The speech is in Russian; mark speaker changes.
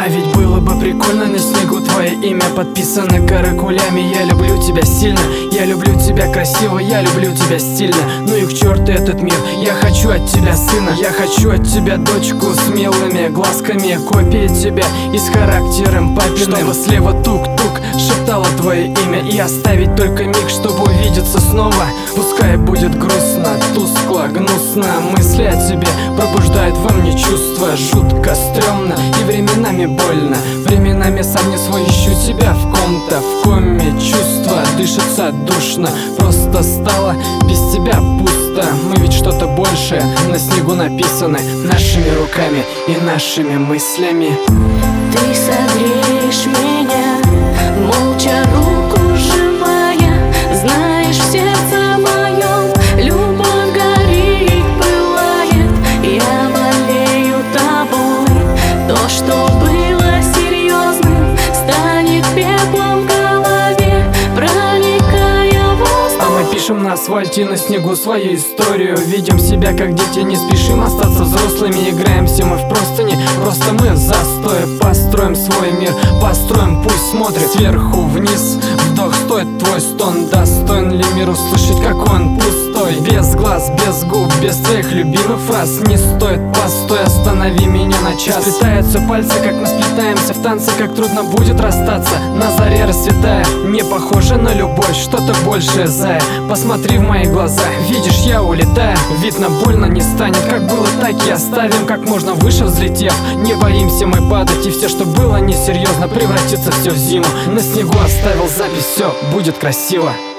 Speaker 1: А ведь было бы прикольно, на снегу твое имя подписано каракулями. Я люблю тебя сильно, я люблю тебя красиво, я люблю тебя стильно. Ну и к черту этот мир, я хочу от тебя сына. Я хочу от тебя дочку с милыми глазками, копия тебя и с характером папиным. Чтобы слева тук-тук шептала твое имя, и оставить только миг, чтобы увидеться снова. Пускай будет грустно, тускло, гнусно, мысли о тебе пробуждают во мне чувства. Жутко, стрёмно и временами больно. Временами сам не свой ищу тебя в ком-то, в коме чувства. Дышится душно, просто стало без тебя пусто. Мы ведь что-то большее на снегу написаны нашими руками и нашими мыслями.
Speaker 2: Ты согреешь меня, молча руку сжимая. Знаешь, в сердце моем любовь горит, пылает. Я болею тобой. То, что было серьезным, станет пеплом в голове, проникая в воздух.
Speaker 1: А мы пишем на асфальте и на снегу свою историю. Ведем себя как дети, не спешим остаться взрослыми. Играем все мы в простыни, просто мы в застое. Построим свой мир, построим, пусть смотрит сверху вниз. Вдох стоит твой стон, достоин ли мир услышать, как он пустой? Без глаз, без губ, без твоих любимых фраз. Не стоит постой, останови меня на час. Сплетаются пальцы, как мы сплетаемся в танце. Как трудно будет расстаться, на заре расцветая. Не похоже на любовь, что-то большее, зая. Посмотри в мои глаза, видишь, я улетаю. Видно, больно не станет, как было, так и оставим. Как можно выше взлетев, не боимся мы падать. И все, что было несерьезно, превратится все в зиму. На снегу оставил запись, все будет красиво.